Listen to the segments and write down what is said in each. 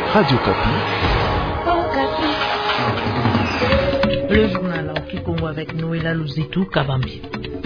Radio Kapi. Le journal en Kikongo avec Noëlla Luzitou Kabambi.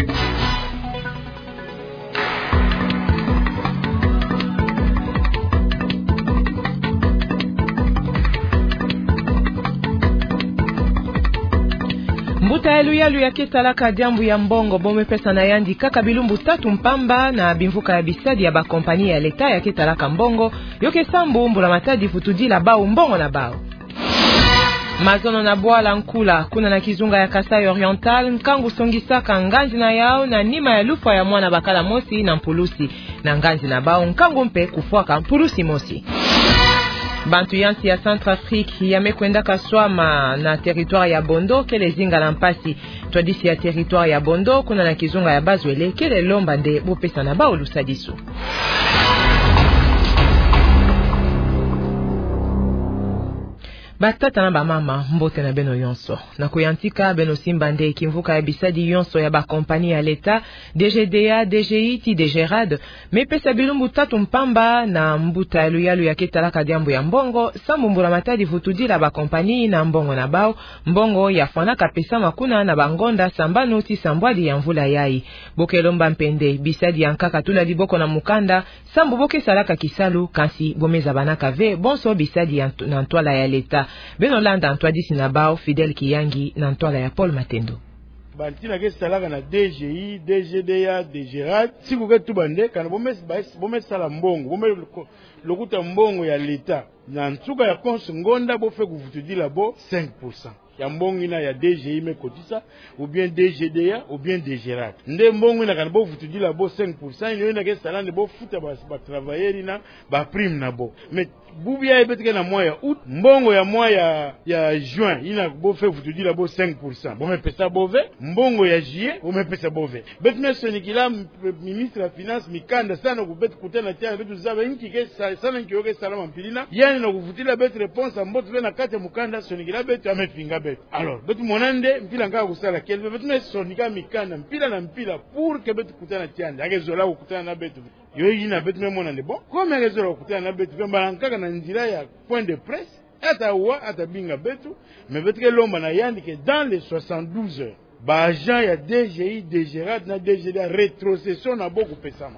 Mbuta yalu ya ketalaka diambu ya mbongo bome pesa na yandi kaka bilumbu tatu mpamba na bimvuka ya bisadi ya bakompani ya leta ya ketalaka mbongo yoke sambu mbula matadi futudila bao mbongo na bao. Mazono na Bwala Nkula kuna na Kizunga ya Kasai Oriental nkangu songisaka nganzi na yao na nima ya lufa ya mwana bakala mosi na mpulusi na nganzi na bao nkangu mpe kufuaka mpulusi mosi. Bantu yansi ya Centrafrique yamekwenda kaswama na territoire ya Bondo kele zinga na mpasi twadisi ya territoire ya Bondo kuna na Kizunga ya Bazwele kele lomba nde bopesa na bao lusadisu. Batata na ba mama mbote na beno yonso na kuyantika beno simba nde kimvuka ya bisadi yonso ya ba kompani ya leta DGDA DGI ti DGRAD mepesa bilumbu tatu mpamba na mbuta yalu ya ketalaka diambu ya mbongo sambumbula matadi futudila ba kompani na mbongo na bao mbongo ya fanaka pesa makuna na bangonda sambano ti sambwadi ya mvula yai bokelomba mpende bisadi ya nkaka tula liboko na mukanda sambu boke salaka kisalu kansi bomeza banaka ve bonso bisadi ya na ntwala ya leta Benolanda Ntwadisi na bao Fidel Kiyangi na ntwala ya Paul Matendo. Bantina ke salaka na DGI, DGDA, DGRAD siku ke tubande kana bomesi sala mbongo bomesi lokuta mbongo ya leta na ntuka ya konso ngonda bofe kuvutudila bo 5% ya mbongo ina ya DGI me kotisa ou bien DGDA ou bien DGRAD nde mbongo ina kana bo vutudila bo 5% ino ina ke salande bo futa ba travailler na ba prime na bo mais bubia ebetike na mois ya août mbongo ya mois ya juin ina bo fe vutudila bo 5% bo me pesa bove mbongo ya juillet bo me pesa bove betme sonikila ministre ya finance mikanda sana ku bet kutana tia betu zaba inki ke sana nkiyoke salama mpilina yani na kuvutila bet réponse mboto be na kate mukanda sonikila betu amefinga betu alors betu monande mpila ngaka kusala kelbe betu me sonika mikanda mpila na mpila pour que betu kutana tiande akezola kutana na betu yo yina betu me monande bon comme akezola kutana na betu mbala nkaka na nzira ya point de presse ata binga betu mais betu ke lomba na yandi ke dans les 72 heures ba agent ya DGI DGRAD na DGDA rétrocession na boku pesama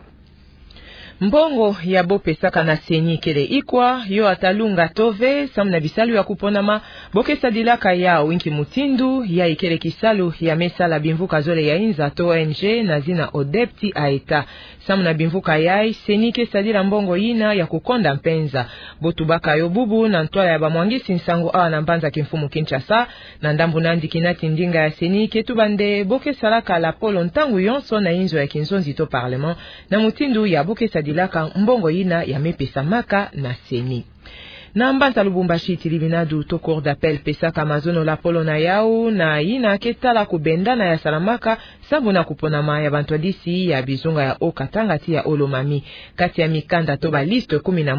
mbongo ya bopesaka na seni kele ikwa yo atalunga tove samna bisalu ya kuponama bokesa dilaka ya winki mutindu ya ikele kisalu ya mesala bimvuka zole ya inza to ONG na zina odepti aeta samna bimvuka yai seni kesadila mbongo ina ya kukonda mpenza botubaka yo bubu na ntwala ya bamwangisi nsango awa na mpanza kimfumu Kinshasa na ndambu nandi kinati ndinga ya seni ketubande bokesalaka la polo ntangu yonso na inzo ya kinzonzi to parlement na mutindu ya bokesa dilaka mbongo ina ya mepesa maka na seni. Na mbanza Lubumbashi tilibinadu to cour d'appel pesaka mazono la polo na yao na ina ketala kubendana ya salamaka sabu na kuponama ya bantwadisi ya bizunga ya Okatanga ti ya Olomami kati ya mikanda to ba liste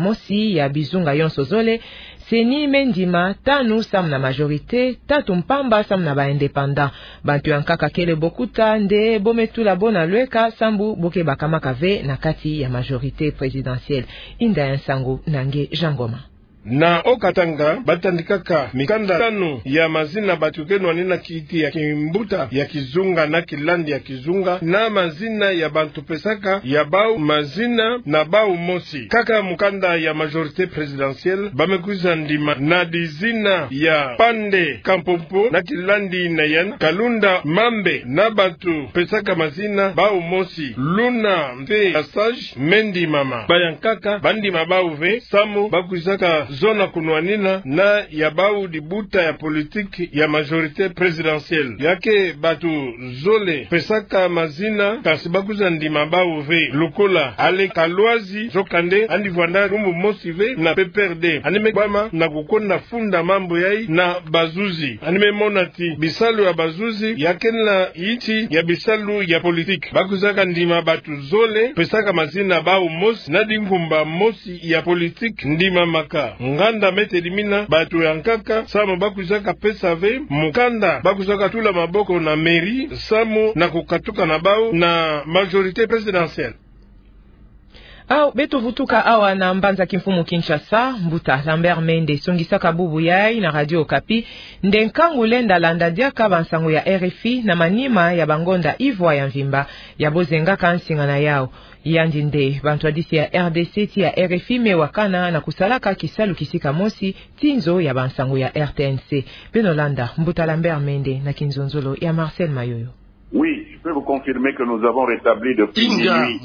11 ya bizunga yonso zole seni mendima tanu sam na majorité tatu mpamba sam na ba indépendant bantu yankaka kele bokuta nde bometula bona lweka sambu boke bakamaka ve na kati ya majorité présidentielle inda yansangu nange Jangoma na Okatanga batandikaka mikanda tano ya mazina batukeno nina kiti ya kimbuta ya kizunga na kilandi ya kizunga na mazina ya bantu pesaka ya bau mazina na bau mosi kaka mukanda ya majorité présidentielle bamekuza ndima na dizina ya Pande Kampompo na kilandi na yan Kalunda Mambe na batu pesaka mazina bau mosi Luna mpe Passage Mendi mama bayankaka bandi mabau ve samu bakuzaka zona kunwanina na ya bau dibuta ya politiki ya majorité présidentielle yake batu zole pesaka mazina kasi bakuza ndima bau ve lukola ale kalwazi zokande andi vwanda rumbu mosi ve na PPRD anime bama na kukonda funda mambo yai na bazuzi anime monati bisalu ya bazuzi yake na iti ya bisalu ya politiki bakuzaka ndima batu zole pesaka mazina bau mosi na dingumba mosi ya politiki ndima maka nganda mete limina batu yankaka samu bakuzaka pesa ve mukanda bakuzaka tula maboko na mairie samu na kukatuka na bau na majorité présidentielle. Au beto vutuka awa na mbanza kimfumu Kinshasa, Mbuta Lambert Mende songisa kabubu yai na Radio Okapi, ndenkangu lenda landa diaka bansango ya RFI na manima ya bangonda Ivoa ya mvimba, ya bozenga kansinga na yao. Yandi nde, bantu adisi ya RDC ti ya RFI mewakana na kusalaka kisalu kisika mosi tinzo ya bansango ya RTNC. Benolanda, Mbuta Lambert Mende na kinzonzolo ya Marcel Mayoyo. Oui, je peux vous confirmer que nous avons rétabli depuis minuit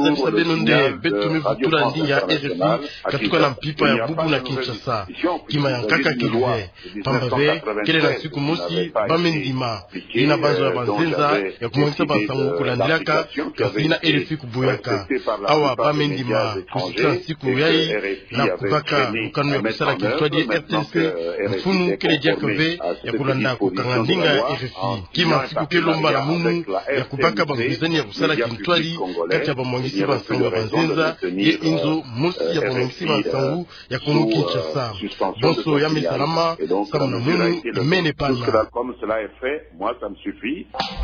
katika na mpipa ya bubu na Kinshasa kima yankaka kilive pambave kele na siku mosi bamendima ina banzo ya banzenza ya kumwangisa bansangu kulandilaka kasina RFI kubuyaka awa bamendima kusika siku yai na kubaka ukanu ya kusala kitwadi RTNC mfumu kele jakove ya kulanda kukangandinga ya RFI kima siku kelomba na mumu ya kubaka bangizani ya kusala kintwali kati ya bamwangisi bansangu ya banzenza ye inzo mosi ya bamwangisi bansangu ya Kongo Kinshasa bonso ya misalama samu na munu mene pana. Comme cela est fait, moi ça me suffit.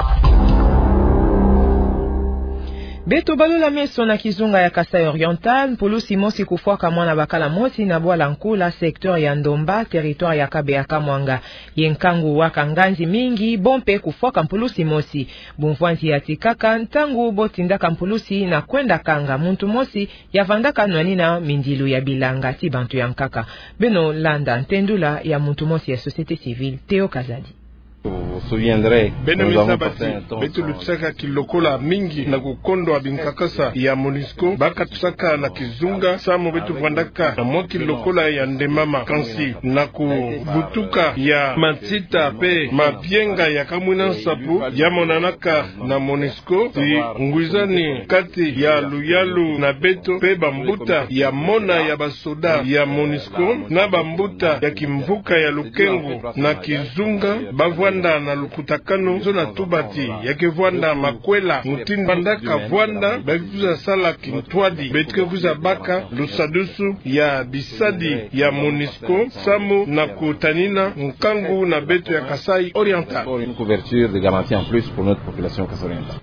Beto balola meso na kizunga ya Kasai Oriental, pulusi mosi kufuaka mwana bakala mosi na bwala nkula sektor ya Ndomba, territoire ya Kabeaka Mwanga. Yenkangu waka nganzi mingi, bompe kufuaka mpulusi mosi. Bumfuanzi ya tikaka, ntangu botindaka mpulusi na kwenda kanga, muntu mosi ya vandaka nwanina mindilu ya bilanga ti bantu ya nkaka. Beno landa ntendula ya muntu mosi ya société civile, Theo Kazadi. Betu lutsaka kilokola mingi na kukondo binkakasa ya Monisco baka tusaka na kizunga samu betu vandaka na mwa kilokola ya ndemama kansi na kubutuka ya matita pe mapienga ya kamwina sapu ya monanaka na Monisco ti nguizani kati ya luyalu na beto pe bambuta ya mona ya basoda ya Monisco na bambuta ya kimvuka ya lukengo na kizunga bavwanda na lukutakano zona tubati yake vwanda makwela mutin bandaka vwanda bakikuza sala kintwadi betike kuza baka lusadusu ya bisadi ya Monisco samu na kutanina nkangu na beto ya Kasai Oriental. Une couverture de garantie en plus pour notre population Kasai Oriental.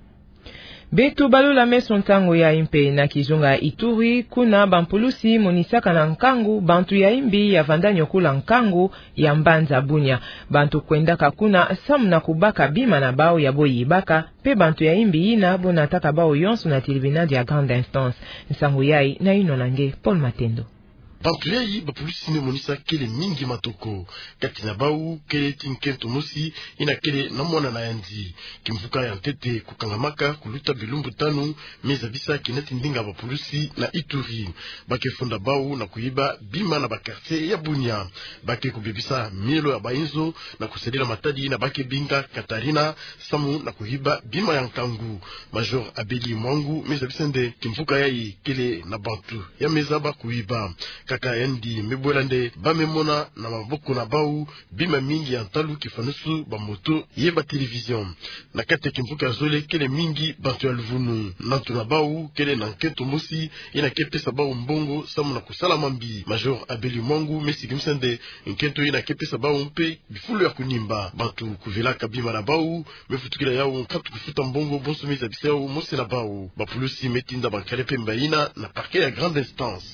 Betu balula meso ntango ya impe na kizunga ya Ituri kuna bampulusi monisaka na nkangu bantu ya imbi ya vandanyo kula nkangu ya Mbanza Bunya. Bantu kwendaka kuna samu na kubaka bima na bao ya boyi baka pe bantu ya imbi ina bona ataka bao yonsu na tribunal ya grande instance. Nsangu yai na ino nange Paul Matendo. Bantu yai bapulisi ne monisa kele mingi matoko kati na bau kele tinkento mosi ina kele na mwana na yanzi kimvuka ya ntete kukangamaka kuluta bilumbu tanu meza bisa kineti ndinga bapulisi na Ituri bake funda bau na kuiba bima na bakartie ya Bunya bake kubebisa mielo ya bainzo na kusedela matadi na bake binga Katarina samu na kuiba bima ya nkangu Major Abeli Mwangu meza bisende kimvuka yai kele na bantu ya meza ba kuiba kaka endi mebwelande bamemona na maboko na bau bima mingi ya ntalu kifanusu ba moto yeba television na kate kimvuka zole kele mingi bantu ya luvunu nantu na bau kele na nketo mosi ina kepesa bau mbongo samu na kusala mambi Major Abeli Mwangu mesi kimsende nketo ina kepesa bau mpe bifulu ya kunimba bantu kuvelaka bima na bau mefutukila yao katu kufuta mbongo bonso meza bisao mosi na bau bapulusi metinda bankalepe mbaina na parquet ya grande instance.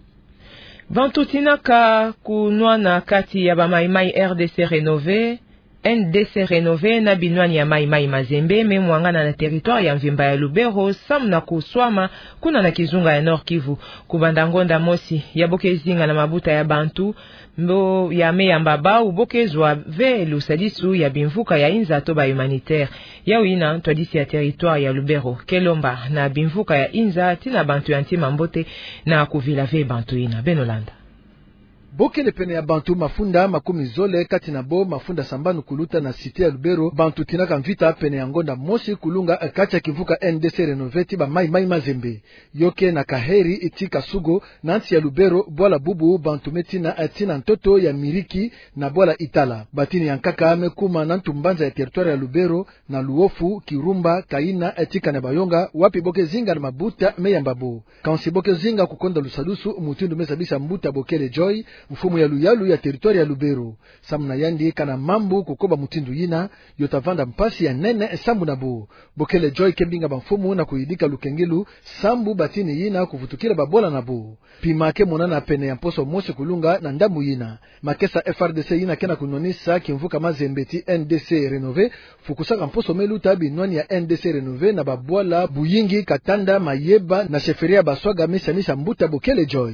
Bantu tinaka kunwana kati ya bamaimai RDC Renové, NDC Renové na binwani ya maimai Mazembe memwangana na territoire ya mvimba ya Lubero samu na kuswama kuna na kizunga ya Nord Kivu kubandangonda mosi ya bokezinga na mabuta ya bantu mbo ya meyamba bau bokezwa ve lusadisu ya bimvuka ya inza toba humanitaire ya uina twadisi ya territoire ya Lubero kelomba na bimvuka ya inza tina bantu ya ntima mbote na kuvila ve bantu ina Benolanda. Bokele pene ya bantu mafunda makumi zole kati na bo mafunda sambanu kuluta na site ya Lubero bantu tinaka mvita pene ya ngonda mosi kulunga kati ya kivuka NDC Renoveti ba mai Mazembe yoke na kaheri itika sugo na nti ya Lubero bwala bubu bantu metina atina ntoto ya miriki na bwala itala batini ya nkaka mekuma na ntumbanza ya territoire ya Lubero na Luofu Kirumba Kaina etika na Bayonga wapi bokezinga na mabuta meyambabo kansi bokezinga kukonda lusadusu mutindu mesabisa mbuta bokele joy mfumu ya Luyalu ya teritori ya Lubero. Samuna yandi kana mambu kukoba mutindu yina yotavanda mpasi ya nene sambu na bu. Bokele Joy kembinga bamfumu na kuyidika lukengelu sambu batini yina kuvutukira babola na bu. Pimake monana pene ya mposo mose kulunga na ndamu yina. Makesa FRDC yina kena kunonisa kimvuka mazembeti NDC renove fukusaka mposo meluta binwani ya NDC renove na babola buyingi katanda mayeba na sheferia baswaga mesanisa mbuta Bokele Joy.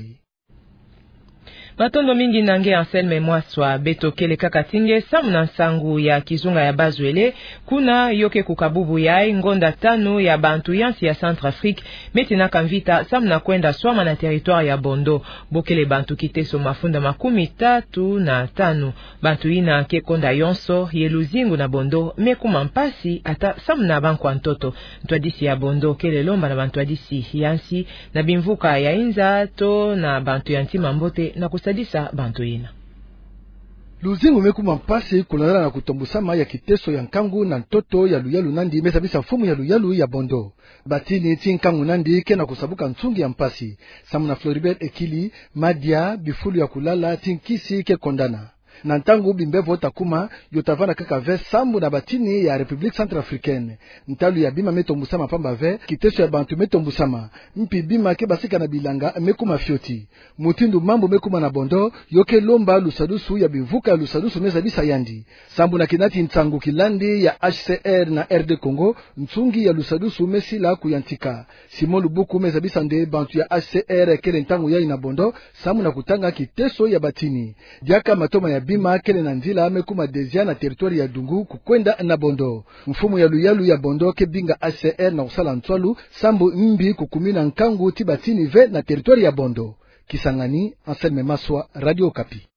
Matondo mingi nange Anselme Mwaswa betokele kakatinge samna sangu ya kizunga ya Bazwele kuna yoke kukabubu ya ngonda tano ya bantu yansi ya Centrafrique metina kamvita samna kwenda swama na territoire ya Bondo Bokele bantu kiteso mafunda 35 bantu ina ke konda yonso yeluzingu na Bondo mekuma mpasi ata samna banku antoto ntwadisi ya Bondo kele lomba na bantu adisi yansi na bimvuka ya inza to na bantu yanti mambote na sadisa bantu ina. Luzingu mekuma mpasi kulandana na kutombusama ya kiteso ya nkangu na ntoto ya Luyalu nandi mesabisa fumu ya Luyalu ya Bondo. Batini tinkangu nandi kena kusabuka ntungi ya mpasi. Samuna Floribert Ekili, Madia, bifulu ya kulala, tinkisi ke kondana. Na ntangu bimbevo takuma yotavana kaka ve sambu na batini ya Republique Centrafricaine. Ntalu ya bima metombusama pamba ve kiteso ya bantu metombusama. Mpi bima ke basika na bilanga mekuma fioti. Mutindu mambo mekuma na Bondo yoke lomba lusadusu ya bivuka ya lusadusu mezabisa yandi. Sambu na kinati ntangu kilandi ya HCR na RD Congo ntungi ya lusadusu mesila kuyantika. Simon Lubuku mezabisa nde bantu ya HCR kele ntangu ya ina Bondo sambu na kutanga kiteso ya batini. Diaka matoma ya bima kele na nzila mekuma dezia na territoire ya Dungu kukwenda na Bondo. Mfumu ya Luyalu ya Bondo kebinga ACR na usala ntwalu sambu mbi kukumina nkangu tibatini ve na territoire ya Bondo. Kisangani, Anselme Maswa, Radio Okapi.